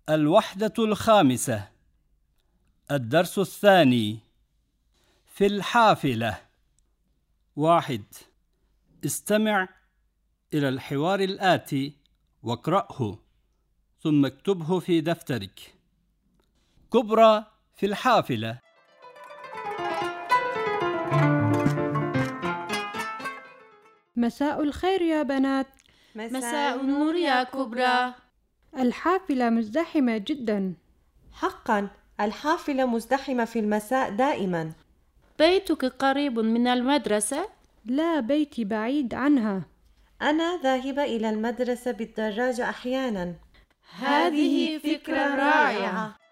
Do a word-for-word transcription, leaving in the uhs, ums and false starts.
الوحدة الخامسة، الدرس الثاني، في الحافلة. واحد. استمع إلى الحوار الآتي واقرأه ثم اكتبه في دفترك. كبرى في الحافلة. مساء الخير يا بنات. مساء النور يا كبرى. الحافلة مزدحمة جدا. حقا الحافلة مزدحمة في المساء دائما. بيتك قريب من المدرسة؟ لا، بيتي بعيد عنها. أنا ذاهبة إلى المدرسة بالدراجة أحيانا. هذه فكرة رائعة.